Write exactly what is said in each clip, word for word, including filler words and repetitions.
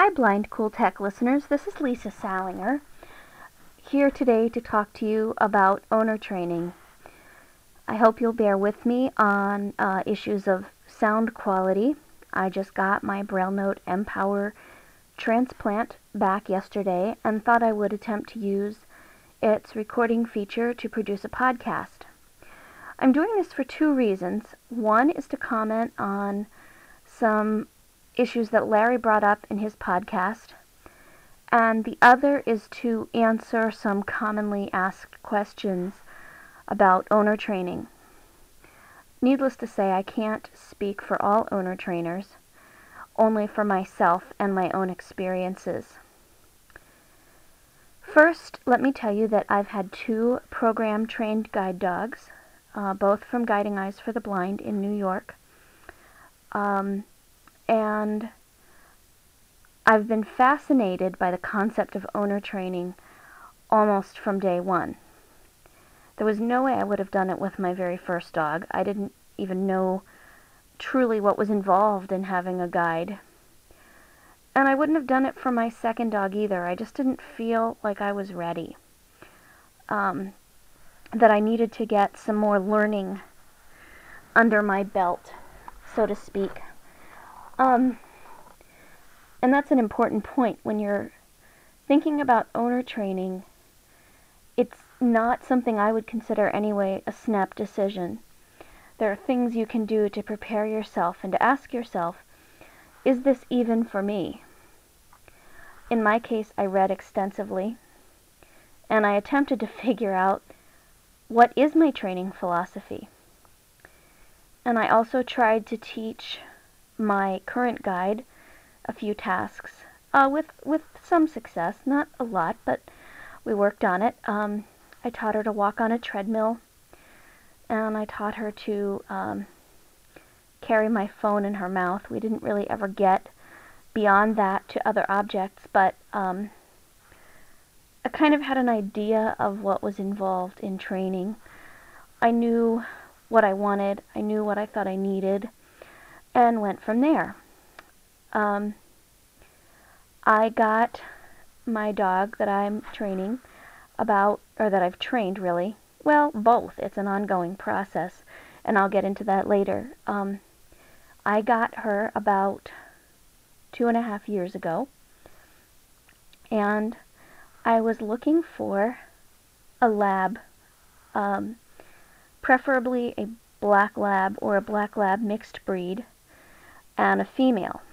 Hi, Blind Cool Tech listeners. This is Lisa Salinger, here today to talk to you about owner training. I hope you'll bear with me on uh, issues of sound quality. I just got my BrailleNote M-Power transplant back yesterday and thought I would attempt to use its recording feature to produce a podcast. I'm doing this for two reasons. One is to comment on some issues that Larry brought up in his podcast, and the other is to answer some commonly asked questions about owner training. Needless to say, I can't speak for all owner trainers, only for myself and my own experiences. First, let me tell you that I've had two program-trained guide dogs, uh, both from Guiding Eyes for the Blind in New York. Um, and I've been fascinated by the concept of owner training almost from day one. There was no way I would have done it with my very first dog. I didn't even know truly what was involved in having a guide. And I wouldn't have done it for my second dog either. I just didn't feel like I was ready. Um, that I needed to get some more learning under my belt, so to speak. Um, and that's an important point. When you're thinking about owner training, it's not something I would consider anyway a snap decision. There are things you can do to prepare yourself and to ask yourself, is this even for me? In my case, I read extensively, and I attempted to figure out what is my training philosophy. And I also tried to teach my current guide a few tasks, uh, with, with some success, not a lot, but we worked on it. Um, I taught her to walk on a treadmill, and I taught her to um, carry my phone in her mouth. We didn't really ever get beyond that to other objects, but um, I kind of had an idea of what was involved in training. I knew what I wanted, I knew what I thought I needed, and went from there. Um, I got my dog that I'm training about, or that I've trained really, well, both. It's an ongoing process, and I'll get into that later. Um, I got her about two and a half years ago, and I was looking for a lab, um, preferably a black lab or a black lab mixed breed, and a female.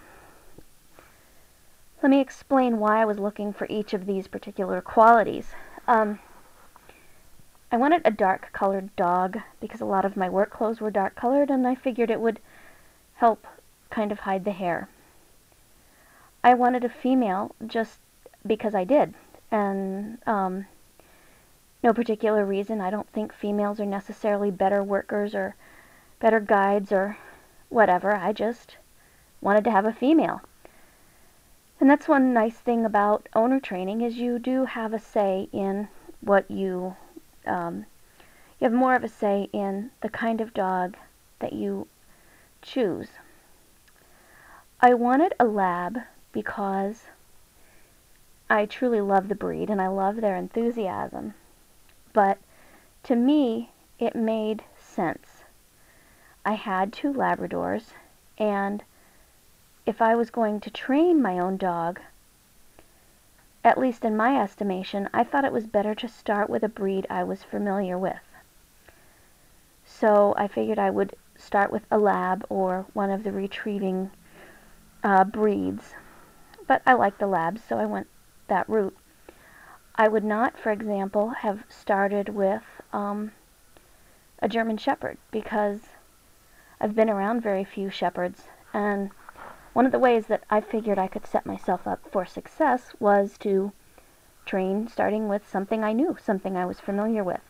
Let me explain why I was looking for each of these particular qualities. Um, I wanted a dark colored dog because a lot of my work clothes were dark colored, and I figured it would help kind of hide the hair. I wanted a female just because I did, and um, no particular reason. I don't think females are necessarily better workers or better guides or whatever. I just wanted to have a female. And that's one nice thing about owner training, is you do have a say in what you, um, you have more of a say in the kind of dog that you choose. I wanted a lab because I truly love the breed and I love their enthusiasm. But to me, it made sense. I had two Labradors, and if I was going to train my own dog, at least in my estimation, I thought it was better to start with a breed I was familiar with. So I figured I would start with a lab or one of the retrieving uh, breeds. But I like the labs, so I went that route. I would not, for example, have started with um, a German Shepherd, because I've been around very few Shepherds, and one of the ways that I figured I could set myself up for success was to train starting with something I knew, something I was familiar with.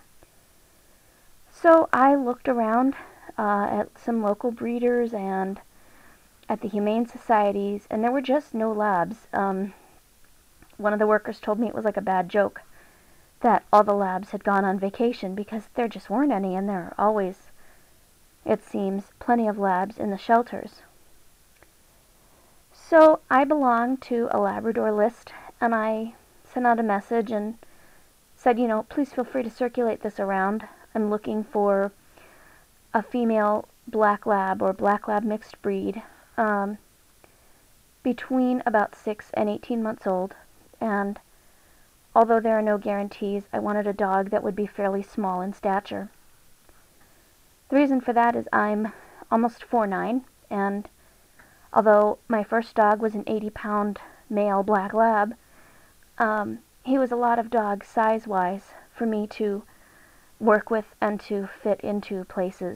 So I looked around uh, at some local breeders and at the humane societies, and there were just no labs. Um, one of the workers told me it was like a bad joke that all the labs had gone on vacation, because there just weren't any, and there are always, it seems, plenty of labs in the shelters. So I belong to a Labrador list, and I sent out a message and said, you know, please feel free to circulate this around. I'm looking for a female black lab or black lab mixed breed, um, between about six and eighteen months old, and although there are no guarantees, I wanted a dog that would be fairly small in stature. The reason for that is I'm almost four nine, and although my first dog was an eighty pound male black lab, um, he was a lot of dog size-wise for me to work with and to fit into places.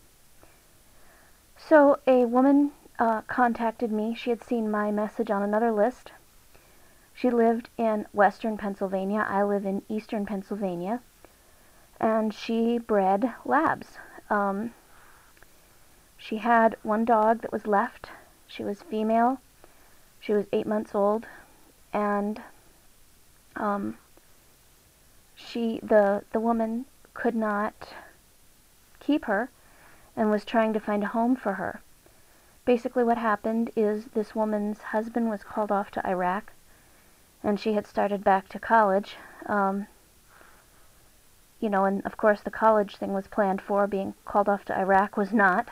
So a woman uh, contacted me. She had seen my message on another list. She lived in western Pennsylvania. I live in eastern Pennsylvania. And she bred labs. Um, she had one dog that was left. She was female. She was eight months old. And um, she, the, the woman could not keep her and was trying to find a home for her. Basically what happened is this woman's husband was called off to Iraq, and she had started back to college. Um, you know, and of course the college thing was planned for. Being called off to Iraq was not.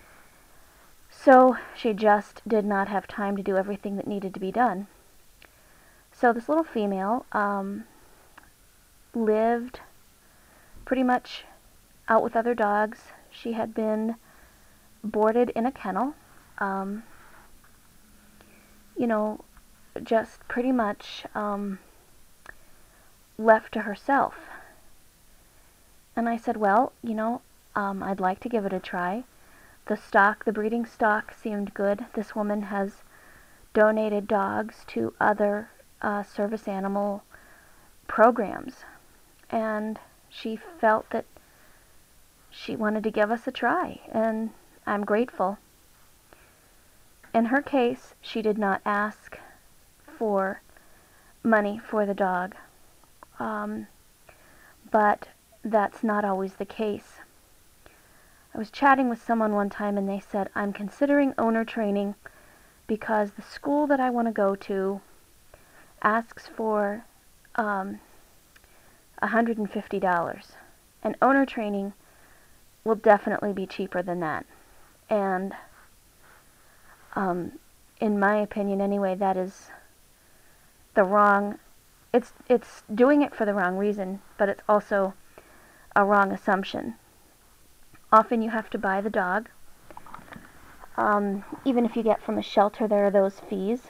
So she just did not have time to do everything that needed to be done. So this little female um, lived pretty much out with other dogs. She had been boarded in a kennel, um, you know, just pretty much um, left to herself. And I said, well, you know, um, I'd like to give it a try. The stock, the breeding stock seemed good. This woman has donated dogs to other uh, service animal programs, and she felt that she wanted to give us a try, and I'm grateful. In her case, she did not ask for money for the dog, um, but that's not always the case. I was chatting with someone one time and they said, I'm considering owner training because the school that I want to go to asks for um, one hundred fifty dollars, and owner training will definitely be cheaper than that. And um, in my opinion anyway, that is the wrong, it's, it's doing it for the wrong reason, but it's also a wrong assumption. Often you have to buy the dog. Um, even if you get from a shelter, there are those fees.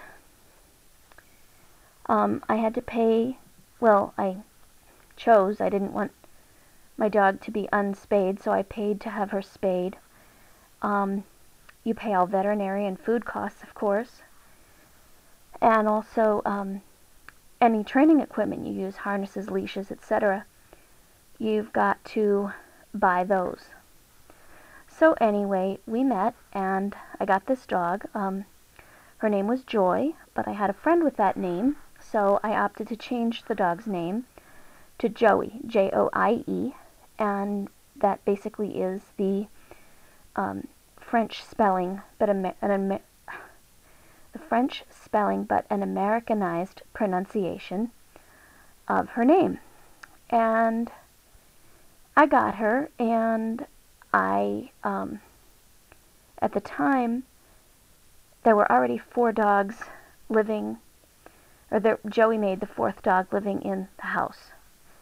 Um, I had to pay, well, I chose, I didn't want my dog to be unspayed, so I paid to have her spayed. Um, you pay all veterinary and food costs, of course. And also um, any training equipment you use, harnesses, leashes, et cetera. You've got to buy those. So anyway, we met and I got this dog. Um, her name was Joy, but I had a friend with that name, so I opted to change the dog's name to Joey, J O I E, and that basically is the um, French spelling, but an Amer the French spelling, but an Americanized pronunciation of her name. And I got her, and I, um, at the time, there were already four dogs living, or there, Joey made the fourth dog living in the house.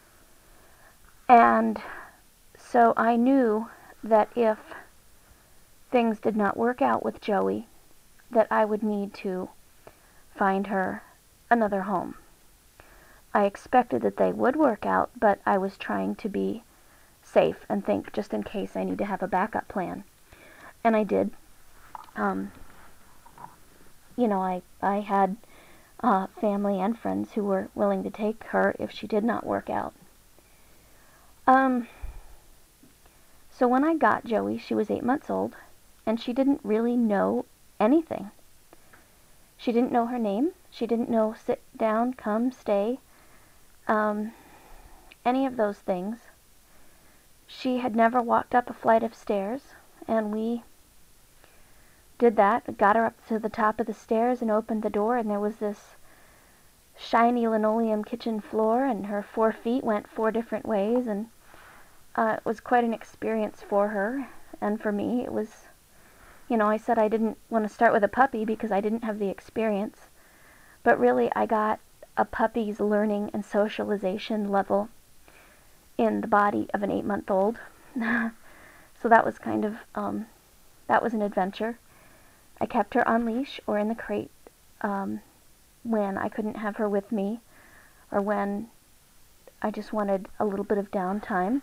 And so I knew that if things did not work out with Joey, that I would need to find her another home. I expected that they would work out, but I was trying to be safe and think just in case I need to have a backup plan. And I did. Um, you know, I, I had uh, family and friends who were willing to take her if she did not work out. Um, so when I got Joey, she was eight months old, and she didn't really know anything. She didn't know her name. She didn't know sit down, come, stay, um, any of those things. She had never walked up a flight of stairs, and we did that, got her up to the top of the stairs and opened the door, and there was this shiny linoleum kitchen floor, and her four feet went four different ways, and uh, it was quite an experience for her, and for me it was, you know, I said I didn't want to start with a puppy because I didn't have the experience, but really I got a puppy's learning and socialization level in the body of an eight-month-old. So that was kind of, um, that was an adventure. I kept her on leash or in the crate um, when I couldn't have her with me, or when I just wanted a little bit of downtime,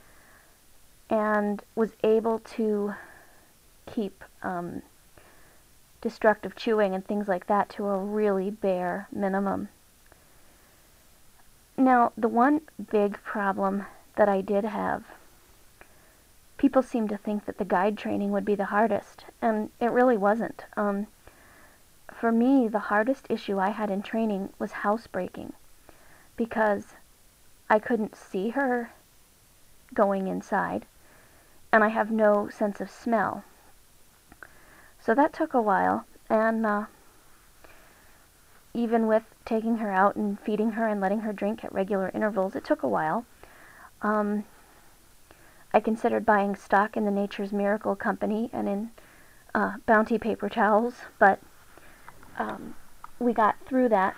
and was able to keep um, destructive chewing and things like that to a really bare minimum. Now, the one big problem that I did have, people seem to think that the guide training would be the hardest, and it really wasn't. Um, for me, the hardest issue I had in training was housebreaking, because I couldn't see her going inside, and I have no sense of smell. So that took a while, and uh, even with taking her out and feeding her and letting her drink at regular intervals, it took a while. Um, I considered buying stock in the Nature's Miracle Company and in uh, Bounty paper towels, but um, we got through that.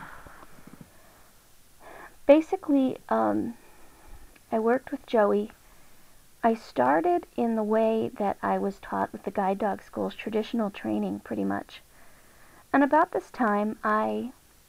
Basically, um, I worked with Joey. I started in the way that I was taught with the guide dog school's traditional training, pretty much. And about this time, I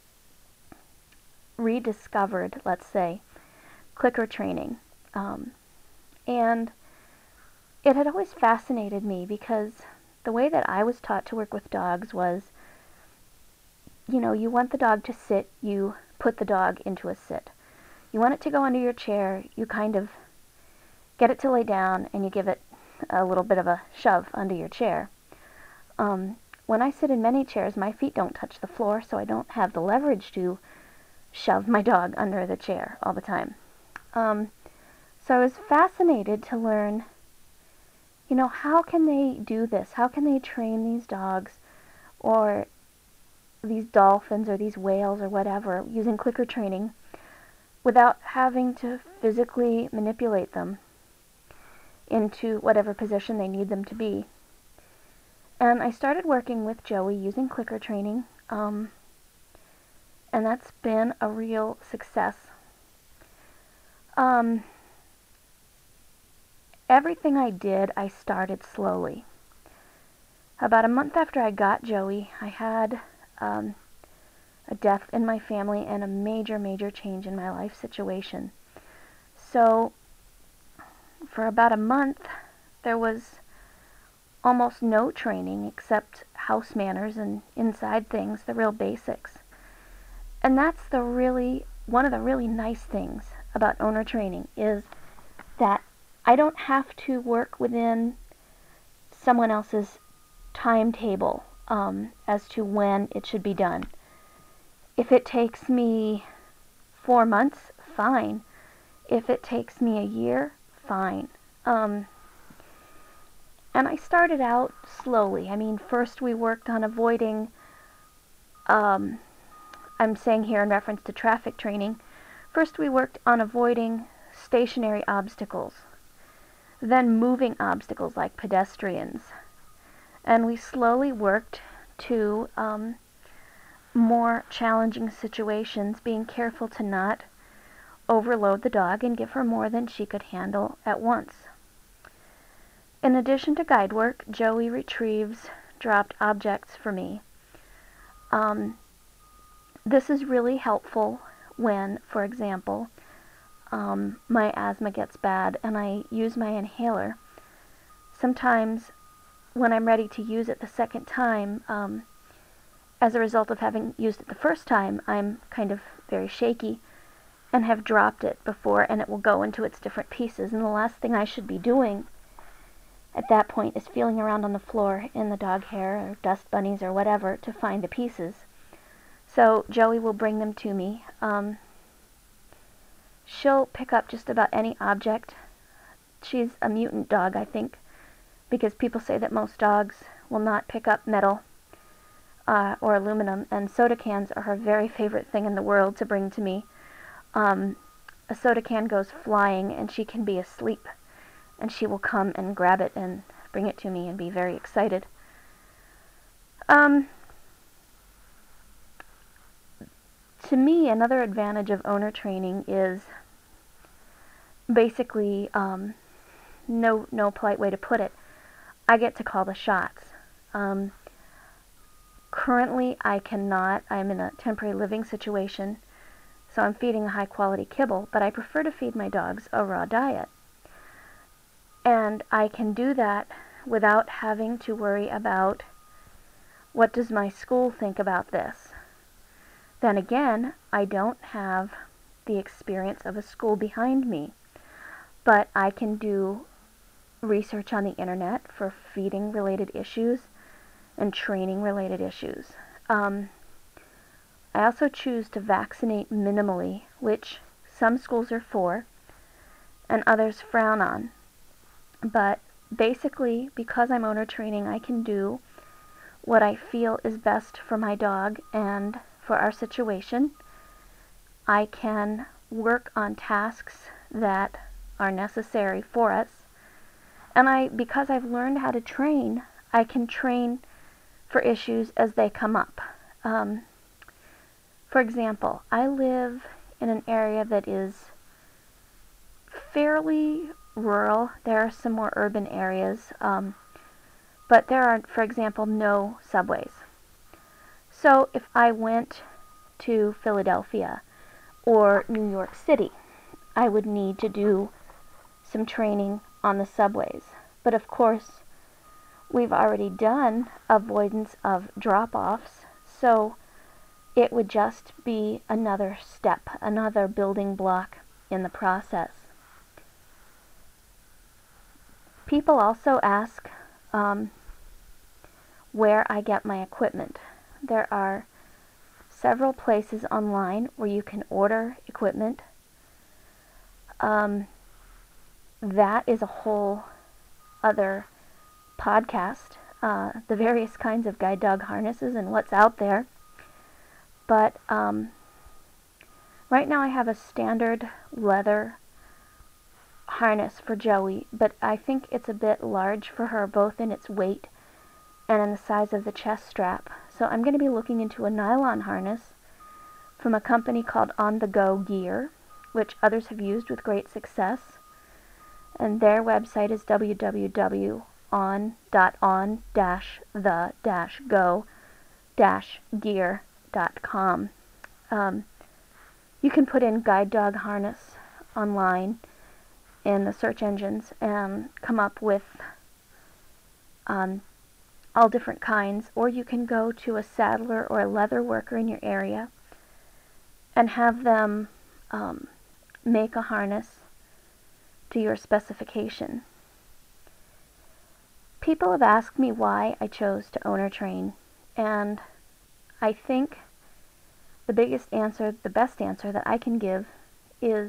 rediscovered, let's say, clicker training. Um, and it had always fascinated me because the way that I was taught to work with dogs was, you know, you want the dog to sit, you put the dog into a sit. You want it to go under your chair, you kind of get it to lay down and you give it a little bit of a shove under your chair. Um, when I sit in many chairs, my feet don't touch the floor, so I don't have the leverage to shove my dog under the chair all the time. Um, so I was fascinated to learn, you know, how can they do this? How can they train these dogs or these dolphins or these whales or whatever using clicker training without having to physically manipulate them into whatever position they need them to be. And I started working with Joey using clicker training, um, and that's been a real success. Um, everything I did, I started slowly. About a month after I got Joey, I had um, a death in my family and a major, major change in my life situation. So for about a month, there was almost no training except house manners and inside things, the real basics. And that's the really, one of the really nice things about owner training is that I don't have to work within someone else's timetable um, as to when it should be done. If it takes me four months, fine. If it takes me a year, fine. Um, and I started out slowly. I mean, first we worked on avoiding, um, I'm saying here in reference to traffic training, first we worked on avoiding stationary obstacles, then moving obstacles like pedestrians. And we slowly worked to um, more challenging situations, being careful to not overload the dog and give her more than she could handle at once. In addition to guide work, Joey retrieves dropped objects for me. Um, this is really helpful when, for example, um, my asthma gets bad and I use my inhaler. Sometimes when I'm ready to use it the second time, um, as a result of having used it the first time, I'm kind of very shaky and have dropped it before, and it will go into its different pieces. And the last thing I should be doing at that point is feeling around on the floor in the dog hair or dust bunnies or whatever to find the pieces. So Joey will bring them to me. Um, she'll pick up just about any object. She's a mutant dog, I think, because people say that most dogs will not pick up metal uh, or aluminum, and soda cans are her very favorite thing in the world to bring to me. Um, a soda can goes flying, and she can be asleep, and she will come and grab it and bring it to me and be very excited. Um, to me, another advantage of owner training is basically, um, no, no polite way to put it, I get to call the shots. Um, currently, I cannot, I'm in a temporary living situation, so I'm feeding a high quality kibble, but I prefer to feed my dogs a raw diet. And I can do that without having to worry about, what does my school think about this? Then again, I don't have the experience of a school behind me, but I can do research on the internet for feeding related issues and training related issues. Um, I also choose to vaccinate minimally, which some schools are for and others frown on. But basically, because I'm owner training, I can do what I feel is best for my dog and for our situation. I can work on tasks that are necessary for us. And I, because I've learned how to train, I can train for issues as they come up. Um, for example, I live in an area that is fairly rural. There are some more urban areas, um, but there are, for example, no subways. So if I went to Philadelphia or New York City, I would need to do some training on the subways. But of course, we've already done avoidance of drop-offs, so it would just be another step, another building block in the process. People also ask um, where I get my equipment. There are several places online where you can order equipment. Um, that is a whole other podcast, uh, the various kinds of guide dog harnesses and what's out there. But um, right now I have a standard leather harness for Joey, but I think it's a bit large for her, both in its weight and in the size of the chest strap. So I'm going to be looking into a nylon harness from a company called On The Go Gear, which others have used with great success. And their website is w w w dot on dot on dash the dash go dash gear dot com. Um, you can put in guide dog harness online in the search engines and come up with um, all different kinds, or you can go to a saddler or a leather worker in your area and have them um, make a harness to your specification. People have asked me why I chose to owner train, and I think the biggest answer, the best answer that I can give is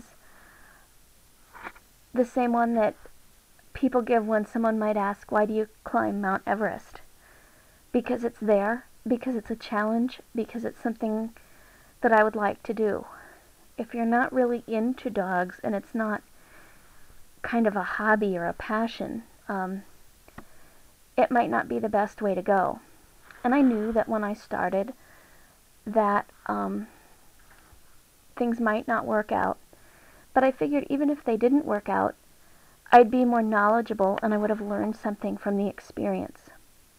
the same one that people give when someone might ask, why do you climb Mount Everest? Because it's there, because it's a challenge, because it's something that I would like to do. If you're not really into dogs and it's not kind of a hobby or a passion, um, it might not be the best way to go. And I knew that when I started that um, things might not work out, but I figured even if they didn't work out, I'd be more knowledgeable and I would have learned something from the experience.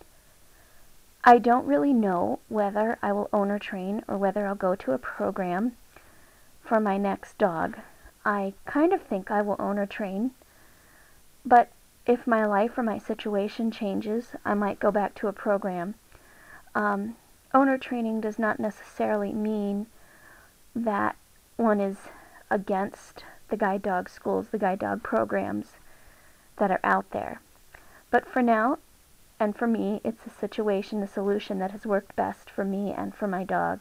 I don't really know whether I will owner train or whether I'll go to a program for my next dog. I kind of think I will owner train, but if my life or my situation changes, I might go back to a program. Um, owner training does not necessarily mean that one is against the guide dog schools, the guide dog programs that are out there. But for now, and for me, it's a situation, a solution that has worked best for me and for my dog.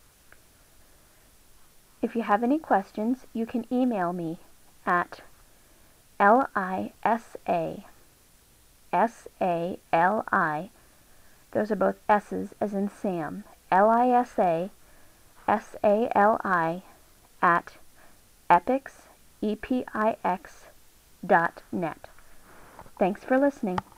If you have any questions, you can email me at L I S A S A L I those are both S's as in Sam, L I S A S A L I, at epix, E P I X, dot net. Thanks for listening.